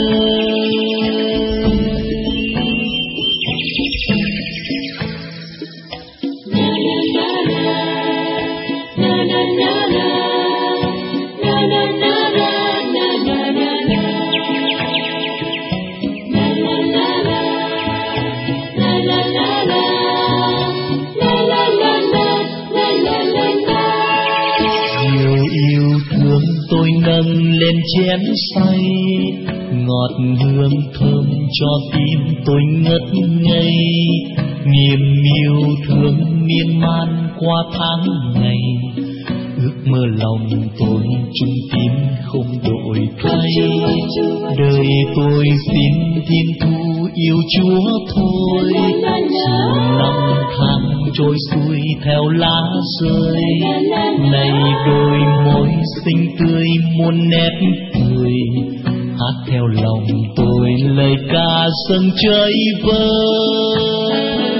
Tôi nâng lên chén say, ngọt hương thơm cho tim tôi ngất ngây. Niềm yêu thương miên man qua tháng ngày, ước mơ lòng tôi chung tim không đổi thay. Đời tôi xin thiên thu yêu Chúa thôi, dù năm tháng trôi xuôi theo lá rơi. Này đôi môi xinh tươi muôn nét cười, hát theo lòng tôi lời ca dâng chơi vơi.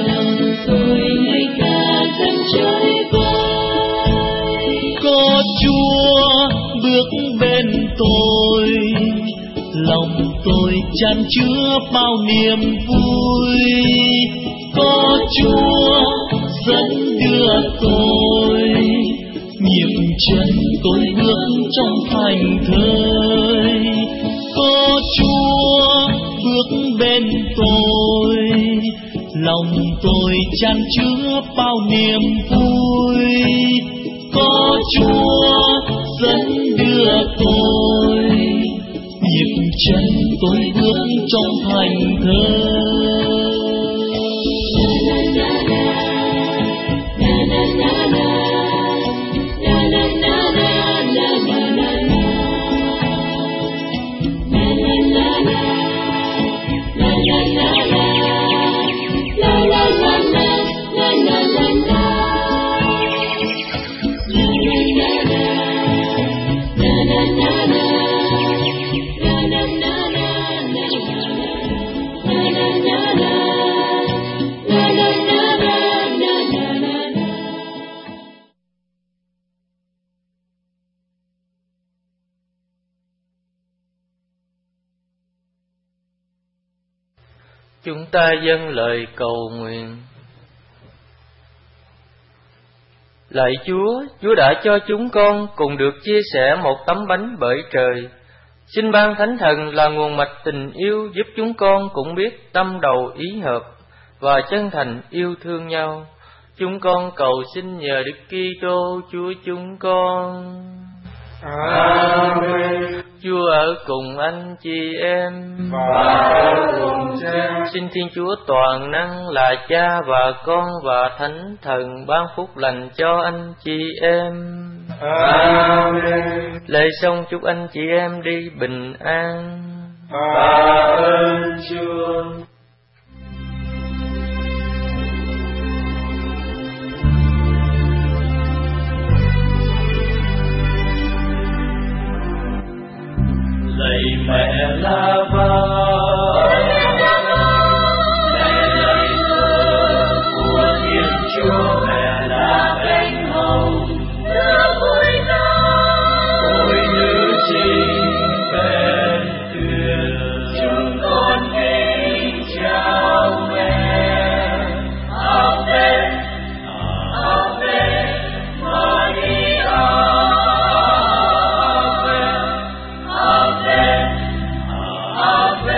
Có Chúa bước bên tôi, lòng tôi chan chứa bao niềm vui. Có Chúa dẫn đưa tôi, nhịp chân tôi bước trong thành thơi. Có Chúa bước bên tôi, lòng tôi chan chứa bao niềm vui. Có Chúa dẫn đưa tôi, nhịp chân tôi bước trong thành thơi. Chúng ta dâng lời cầu nguyện. Lạy Chúa, Chúa đã cho chúng con cùng được chia sẻ một tấm bánh bởi trời. Xin ban Thánh Thần là nguồn mạch tình yêu giúp chúng con cũng biết tâm đầu ý hợp và chân thành yêu thương nhau. Chúng con cầu xin nhờ Đức Kitô Chúa chúng con. Amen. Chúa ở cùng anh chị em và ở cùng cha. Xin Thiên Chúa toàn năng là Cha và Con và Thánh Thần ban phúc lành cho anh chị em. Amen. Lạy xong chúc anh chị em đi bình an. Tạ ơn Chúa. Lạy mẹ La Va, lạy thơ của Thiên Chúa mẹ là cánh hồng, ôi nữ trinh bên thuyền, chúng con kính chào mẹ. Amen, Amen, Maria. Amen.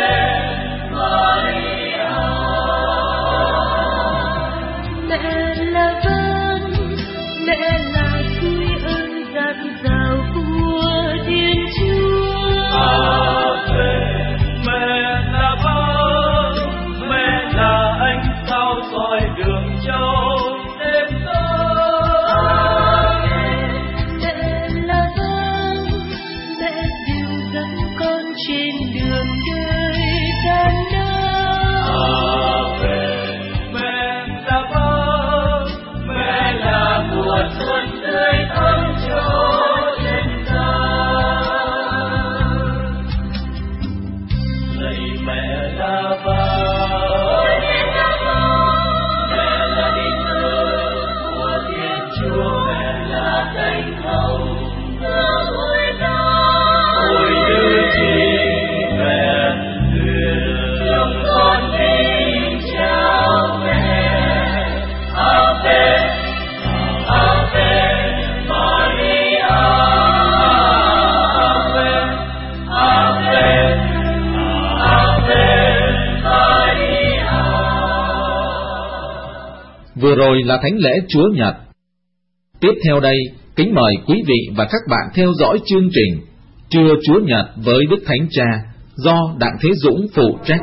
rồi là thánh lễ Chúa Nhật. Tiếp theo đây, kính mời quý vị và các bạn theo dõi chương trình Trưa Chúa Nhật với Đức Thánh Cha do Đặng Thế Dũng phụ trách.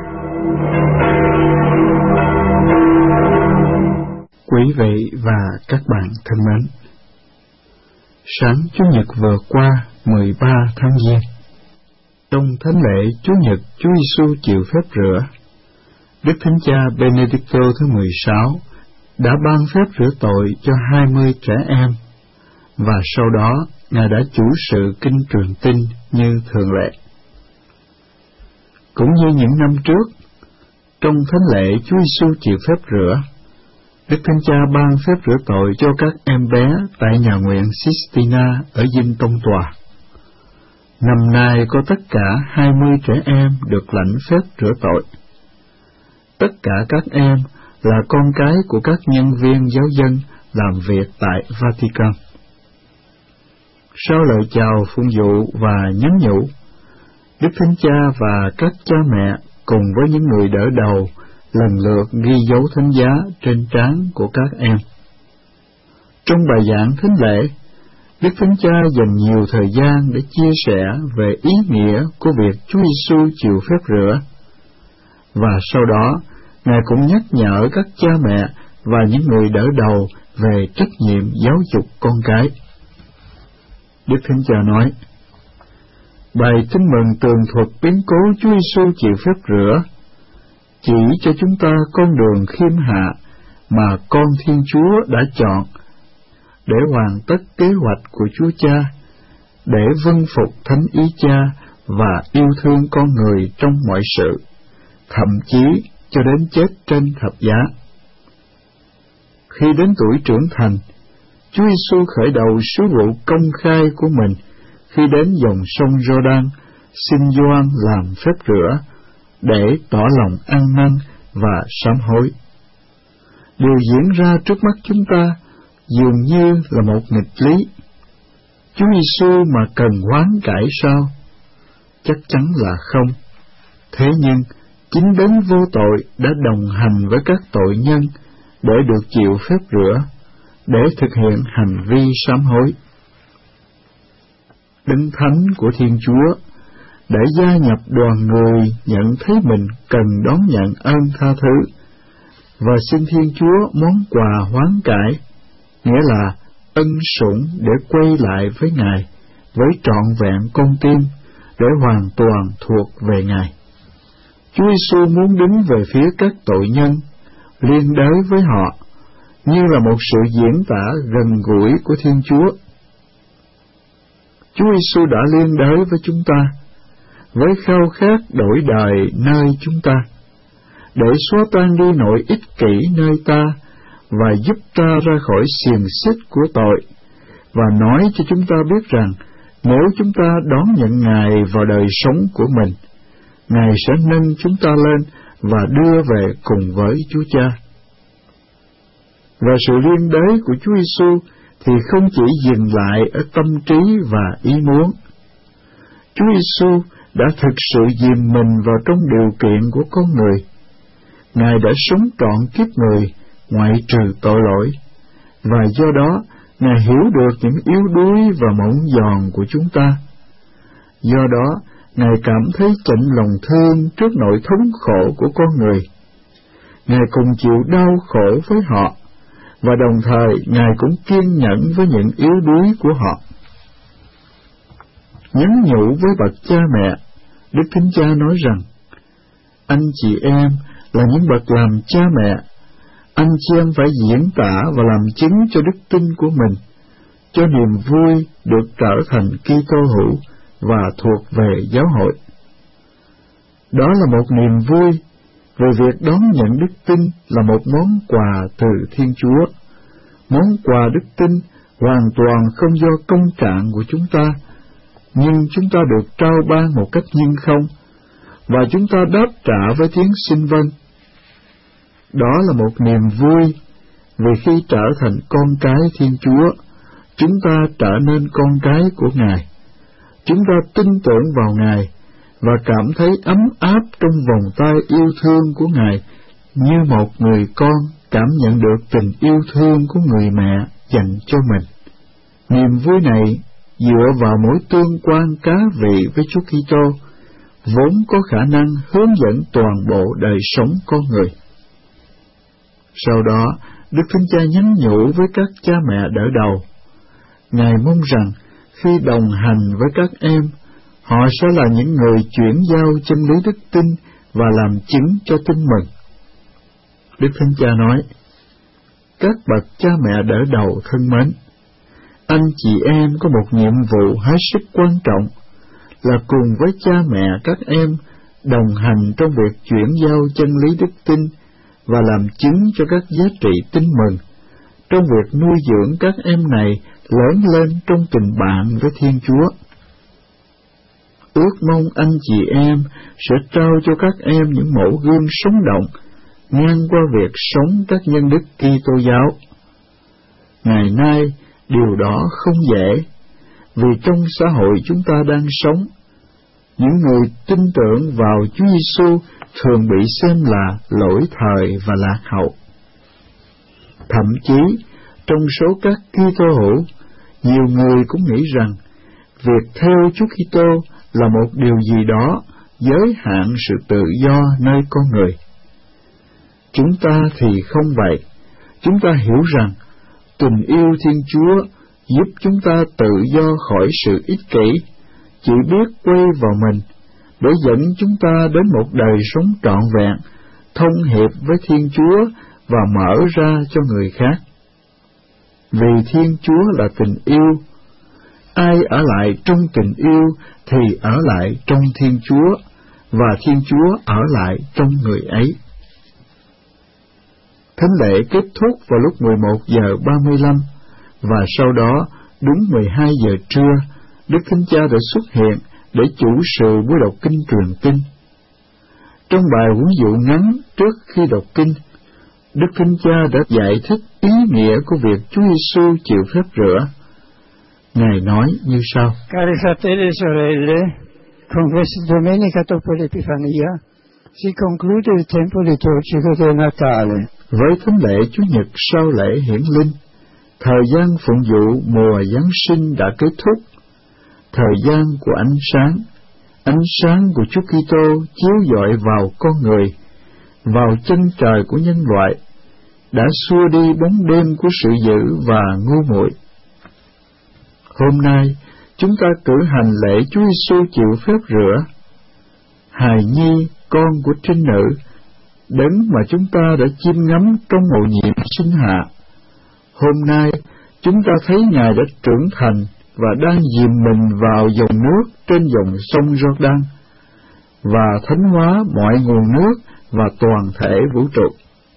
Quý vị và các bạn thân mến, sáng Chủ nhật vừa qua 13 tháng Giêng, trong thánh lễ Chúa Nhật Chúa Giêsu chịu phép rửa, Đức Thánh Cha Benedicto thứ 16 đã ban phép rửa tội cho 20 trẻ em, và sau đó Ngài đã chủ sự kinh truyền tin như thường lệ. Cũng như những năm trước, trong thánh lễ Chúa Giêsu chịu phép rửa, Đức Thánh Cha ban phép rửa tội cho các em bé tại nhà nguyện Sistina ở Dinh Tông Tòa. Năm nay có tất cả 20 trẻ em được lãnh phép rửa tội. Tất cả các em là con cái của các nhân viên giáo dân làm việc tại Vatican. Sau lời chào phụng vụ và nhắn nhủ, Đức Thánh Cha và các cha mẹ cùng với những người đỡ đầu lần lượt ghi dấu thánh giá trên trán của các em. Trong bài giảng thánh lễ, Đức Thánh Cha dành nhiều thời gian để chia sẻ về ý nghĩa của việc Chúa Giêsu chịu phép rửa, và sau đó Ngài cũng nhắc nhở các cha mẹ và những người đỡ đầu về trách nhiệm giáo dục con cái. Đức Thánh Cha nói: Bài Tin Mừng tường thuật biến cố Chúa Giêsu chịu phép rửa chỉ cho chúng ta con đường khiêm hạ mà con Thiên Chúa đã chọn để hoàn tất kế hoạch của Chúa Cha, để vâng phục thánh ý Cha và yêu thương con người trong mọi sự, thậm chí cho đến chết trên thập giá. Khi đến tuổi trưởng thành, Chúa Giêsu khởi đầu sứ vụ công khai của mình khi đến dòng sông Giô-đan xin Gioan làm phép rửa để tỏ lòng ăn năn và sám hối. Điều diễn ra trước mắt chúng ta dường như là một nghịch lý. Chúa Giêsu mà cần hoán cải sao? Chắc chắn là không. Thế nhưng chính đấng vô tội đã đồng hành với các tội nhân để được chịu phép rửa, để thực hiện hành vi sám hối. Đấng Thánh của Thiên Chúa đã gia nhập đoàn người nhận thấy mình cần đón nhận ơn tha thứ, và xin Thiên Chúa món quà hoán cải, nghĩa là ân sủng để quay lại với Ngài với trọn vẹn con tim, để hoàn toàn thuộc về Ngài. Chúa Giêsu muốn đứng về phía các tội nhân, liên đới với họ, như là một sự diễn tả gần gũi của Thiên Chúa. Chúa Giêsu đã liên đới với chúng ta, với khao khát đổi đời nơi chúng ta, để xóa tan đi nỗi ích kỷ nơi ta, và giúp ta ra khỏi xiềng xích của tội, và nói cho chúng ta biết rằng nếu chúng ta đón nhận Ngài vào đời sống của mình, Ngài sẽ nâng chúng ta lên và đưa về cùng với Chúa Cha. Và sự liên đới của Chúa Giêsu thì không chỉ dừng lại ở tâm trí và ý muốn. Chúa Giêsu đã thực sự dìm mình vào trong điều kiện của con người. Ngài đã sống trọn kiếp người, ngoại trừ tội lỗi, và do đó Ngài hiểu được những yếu đuối và mỏng giòn của chúng ta. Do đó, Ngài cảm thấy chạnh lòng thương trước nỗi thống khổ của con người. Ngài cùng chịu đau khổ với họ, và đồng thời Ngài cũng kiên nhẫn với những yếu đuối của họ. Nhắn nhủ với bậc cha mẹ, Đức Thánh Cha nói rằng, anh chị em là những bậc làm cha mẹ, anh chị em phải diễn tả và làm chứng cho đức tin của mình, cho niềm vui được trở thành Kitô hữu và thuộc về giáo hội. Đó là một niềm vui về việc đón nhận đức tin là một món quà từ Thiên Chúa. Món quà đức tin hoàn toàn không do công trạng của chúng ta, nhưng chúng ta được trao ban một cách nhân không, và chúng ta đáp trả với tiếng xin vâng. Đó là một niềm vui, vì khi trở thành con cái Thiên Chúa, chúng ta trở nên con cái của Ngài. Chúng ta tin tưởng vào Ngài và cảm thấy ấm áp trong vòng tay yêu thương của Ngài như một người con cảm nhận được tình yêu thương của người mẹ dành cho mình. Niềm vui này dựa vào mối tương quan cá vị với Chúa Kitô, vốn có khả năng hướng dẫn toàn bộ đời sống con người. Sau đó, Đức Thánh Cha nhắn nhủ với các cha mẹ đỡ đầu. Ngài mong rằng khi đồng hành với các em, họ sẽ là những người chuyển giao chân lý đức tin và làm chứng cho tin mừng. Đức Thánh Cha nói: các bậc cha mẹ đỡ đầu thân mến, anh chị em có một nhiệm vụ hết sức quan trọng là cùng với cha mẹ các em đồng hành trong việc chuyển giao chân lý đức tin và làm chứng cho các giá trị tin mừng, trong việc nuôi dưỡng các em này lớn lên trong tình bạn với Thiên Chúa. Ước mong anh chị em sẽ trao cho các em những mẫu gương sống động, ngang qua việc sống các nhân đức Kitô giáo. Ngày nay, điều đó không dễ, vì trong xã hội chúng ta đang sống, những người tin tưởng vào Chúa Giêsu thường bị xem là lỗi thời và lạc hậu. Thậm chí, trong số các Kitô hữu, nhiều người cũng nghĩ rằng việc theo Chúa Kitô là một điều gì đó giới hạn sự tự do nơi con người. Chúng ta thì không vậy. Chúng ta hiểu rằng tình yêu Thiên Chúa giúp chúng ta tự do khỏi sự ích kỷ, chỉ biết quay vào mình, để dẫn chúng ta đến một đời sống trọn vẹn, thông hiệp với Thiên Chúa và mở ra cho người khác. Vì Thiên Chúa là tình yêu, ai ở lại trong tình yêu thì ở lại trong Thiên Chúa, và Thiên Chúa ở lại trong người ấy. Thánh lễ kết thúc vào lúc 11 giờ 35, và sau đó, đúng 12 giờ trưa, Đức Thánh Cha đã xuất hiện để chủ sự buổi đọc kinh truyền tin. Trong bài huấn dụ ngắn trước khi đọc kinh, Đức Thánh Cha đã giải thích ý nghĩa của việc Chúa Giêsu chịu phép rửa. Ngài nói như sau: Cari fratelli e sorelle, con questa domenica dopo l'Epifania si conclude il tempo liturgico del Natale. Với thánh lễ Chủ nhật sau lễ hiển linh, thời gian phụng vụ mùa Giáng sinh đã kết thúc. Thời gian của ánh sáng của Chúa Kitô chiếu rọi vào con người, vào chân trời của nhân loại, đã xua đi bóng đêm của sự dữ và ngu muội. Hôm nay, chúng ta cử hành lễ Chúa Giêsu chịu phép rửa. Hài nhi, con của trinh nữ, đấng mà chúng ta đã chiêm ngắm trong mầu nhiệm sinh hạ. Hôm nay, chúng ta thấy Ngài đã trưởng thành và đang dìm mình vào dòng nước trên dòng sông Jordan, và thánh hóa mọi nguồn nước và toàn thể vũ trụ.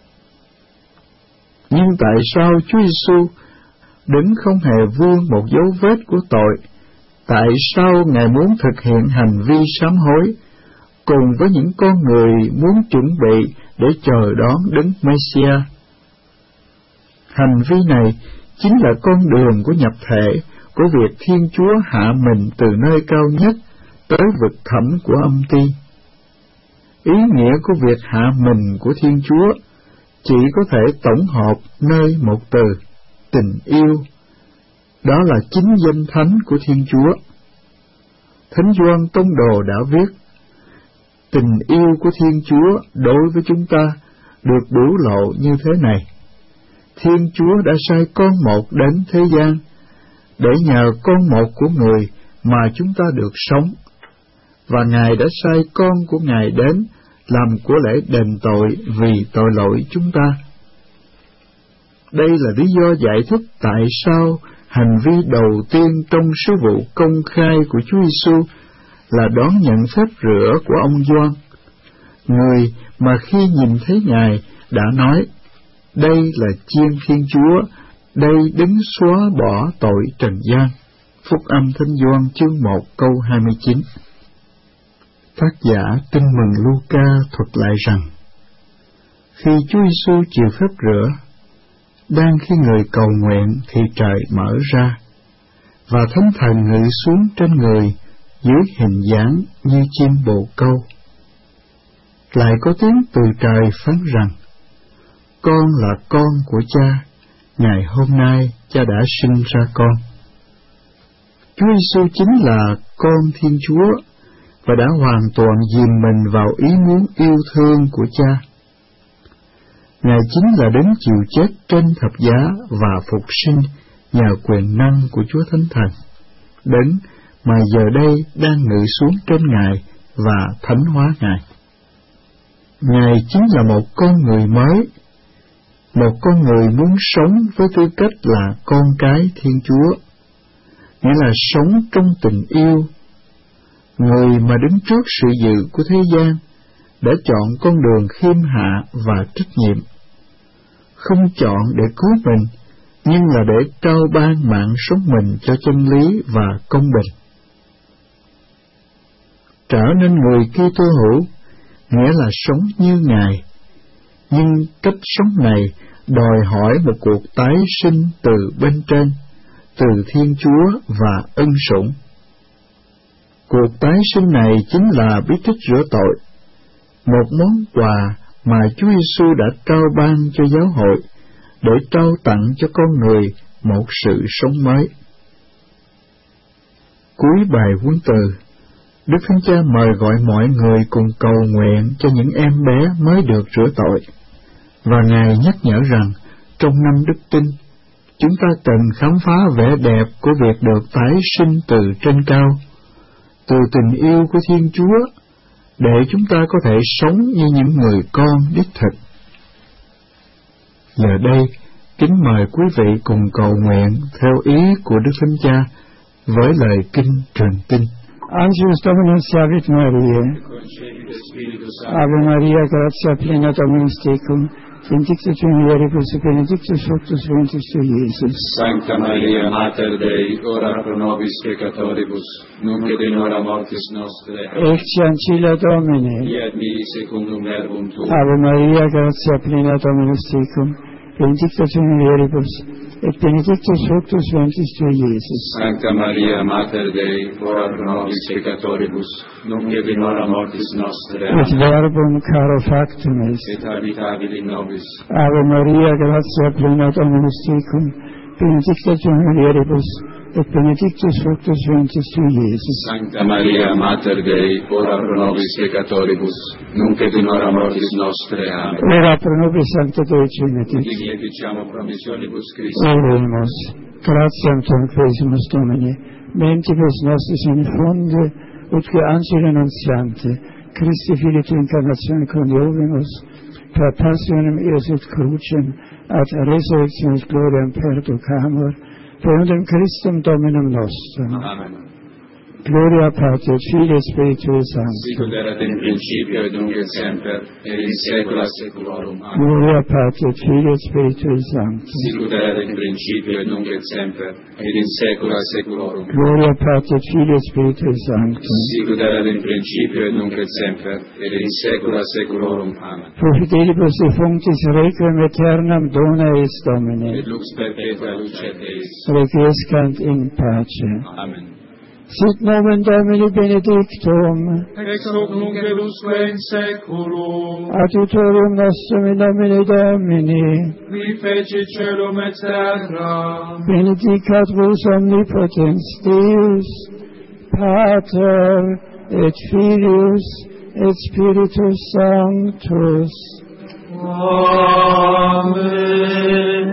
Nhưng tại sao Chúa Giêsu, đấng không hề vương một dấu vết của tội, tại sao Ngài muốn thực hiện hành vi sám hối, cùng với những con người muốn chuẩn bị để chờ đón đấng Messiah? Hành vi này chính là con đường của nhập thể, của việc Thiên Chúa hạ mình từ nơi cao nhất tới vực thẳm của âm ti. Ý nghĩa của việc hạ mình của Thiên Chúa chỉ có thể tổng hợp nơi một từ: tình yêu. Đó là chính danh thánh của Thiên Chúa. Thánh Gioan Tông Đồ đã viết: tình yêu của Thiên Chúa đối với chúng ta được biểu lộ như thế này: Thiên Chúa đã sai con một đến thế gian, để nhờ con một của người mà chúng ta được sống, và Ngài đã sai con của Ngài đến làm của lễ đền tội vì tội lỗi chúng ta. Đây là lý do giải thích tại sao hành vi đầu tiên trong sứ vụ công khai của Chúa Giêsu là đón nhận phép rửa của ông Gioan, người mà khi nhìn thấy Ngài đã nói: đây là Chiên Thiên Chúa, đây đấng xóa bỏ tội trần gian. Phúc âm Thánh Gioan chương 1 câu 29. Tác giả Tin mừng Luca thuật lại rằng, khi Chúa Giêsu chịu phép rửa, đang khi người cầu nguyện thì trời mở ra, và Thánh Thần ngự xuống trên người dưới hình dáng như chim bồ câu. Lại có tiếng từ trời phán rằng: con là con của Cha, ngày hôm nay Cha đã sinh ra con. Chúa Giêsu chính là con Thiên Chúa và đã hoàn toàn dìm mình vào ý muốn yêu thương của Cha. Ngài chính là đấng chịu chết trên thập giá và phục sinh nhờ quyền năng của Chúa Thánh Thần, đấng mà giờ đây đang ngự xuống trên Ngài và thánh hóa Ngài. Ngài chính là một con người mới, một con người muốn sống với tư cách là con cái Thiên Chúa, nghĩa là sống trong tình yêu. Người mà đứng trước sự dự của thế gian đã chọn con đường khiêm hạ và trách nhiệm, không chọn để cứu mình, nhưng là để trao ban mạng sống mình cho chân lý và công bình. Trở nên người Kitô hữu nghĩa là sống như Ngài, nhưng cách sống này đòi hỏi một cuộc tái sinh từ bên trên, từ Thiên Chúa và ân sủng. Cuộc tái sinh này chính là bí tích rửa tội, một món quà mà Chúa Giêsu đã trao ban cho giáo hội để trao tặng cho con người một sự sống mới. Cuối bài huấn từ, Đức Thánh Cha mời gọi mọi người cùng cầu nguyện cho những em bé mới được rửa tội, và Ngài nhắc nhở rằng trong năm đức tin, chúng ta cần khám phá vẻ đẹp của việc được tái sinh từ trên cao, từ tình yêu của Thiên Chúa, để chúng ta có thể sống như những người con đích thực. Giờ đây, kính mời quý vị cùng cầu nguyện theo ý của Đức Thánh Cha với lời kinh truyền tin. Angelus Dominus Savit Mariae, Ave Maria, gratia plena Dominus tecum, benedictus tu in mulieribus et benedictus fructus ventris tui, Iesus. Sancta Maria, Mater Dei, ora pro nobis peccatoribus, nunc et in hora mortis nostre. Ecce ancilla Domini. Fiat mi secundum verbum tuum. Ave Maria, gratia plena Dominus tecum, benedictus tu in mulieribus et benedictus fructus ventris tui, Iesus. Sancta Maria, Mater Dei, ora pro nobis peccatoribus, nunc et in hora mortis nostre. Et verbum caro factum est. Et habitabil in nobis. Ave Maria, gratia plena Dominus tecum, benedicta tu in mulieribus et benedictus fructus ventris tui, Iesus. Sancta Maria, Mater Dei, ora pro nobis peccatoribus, nunc et in hora mortis nostre. Amen. Ora pro nobis Sancta Dei Trinitatis. Digne diciamo promissionibus Christi. Oremus. Gratiam Tuam quesimus Domini, mentibus nostris in fonde, utque angelo annuntiante, Christi Filii tu incarnatione coniovimus, per passionem eos et crucem, ad resurrectionis gloriam perducamur, per undem Christum Dominum nostrum. Amen. Gloria Patri et Filii et Spiritui Sancti. Sicut erat in principio et nunc et semper, et in saecula saeculorum. Amen. Gloria Patri et Filii et Spiritui Sancti. Sicut erat in principio et nunc et semper, et in saecula saeculorum. Gloria Patri et Filii et Spiritui Sancti. Sicut erat in principio et nunc et semper, et in saecula saeculorum. Amen. Pro fidelibus defunctis requiem aeternam dona eis Domini. Et lux perpetua lucet eis. Requiescant in pace. Amen. Sit nomen Domini benedictum, Ex hoc nunc et usque in saeculum. adiutorium nostrum in nomine Domini. Qui feci celum et terra. Benedicat vos omnipotens Deus, Pater et Filius et Spiritus Sanctus. Amen.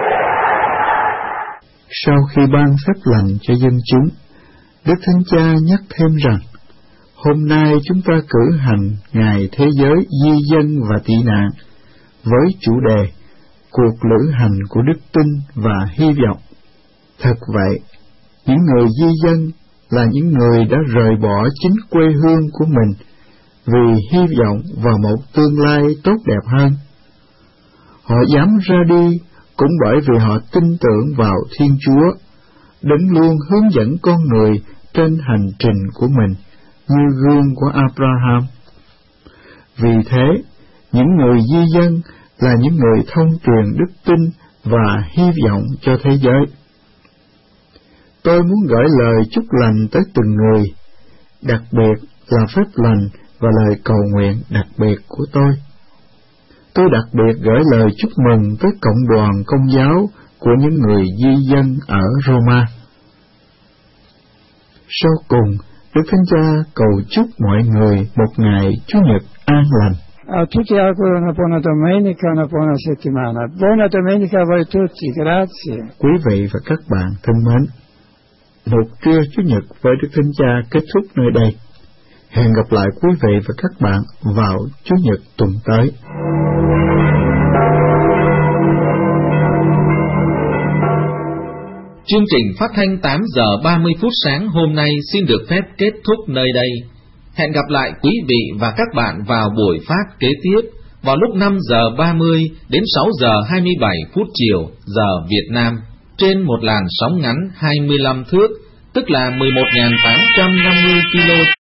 Sau khi ban phép lành cho dân chúng, Đức Thánh Cha nhắc thêm rằng, hôm nay chúng ta cử hành Ngày Thế giới Di dân và Tị nạn với chủ đề Cuộc lữ hành của đức tin và hy vọng. Thật vậy, những người di dân là những người đã rời bỏ chính quê hương của mình vì hy vọng vào một tương lai tốt đẹp hơn. Họ dám ra đi cũng bởi vì họ tin tưởng vào Thiên Chúa, đấng luôn hướng dẫn con người trên hành trình của mình, như gương của Abraham. Vì thế, những người di dân là những người thông truyền đức tin và hy vọng cho thế giới. Tôi muốn gửi lời chúc lành tới từng người, đặc biệt là phép lành và lời cầu nguyện đặc biệt của tôi. tôi đặc biệt gửi lời chúc mừng tới cộng đoàn Công giáo của những người di dân ở Roma. Sau cùng, Đức Thánh Cha cầu chúc mọi người một ngày Chủ nhật an lành. A tutti auguro una buona domenica, una buona settimana. Buona domenica a voi tutti, grazie. Quý vị và các bạn thân mến, một trưa Chủ nhật với Đức Thánh Cha kết thúc nơi đây. Hẹn gặp lại quý vị và các bạn vào Chủ nhật tuần tới. Chương trình phát thanh 8 giờ 30 phút sáng hôm nay xin được phép kết thúc nơi đây. Hẹn gặp lại quý vị và các bạn vào buổi phát kế tiếp vào lúc 5 giờ 30 đến 6 giờ 27 phút chiều giờ Việt Nam trên một làn sóng ngắn 25 thước, tức là 11.850 km.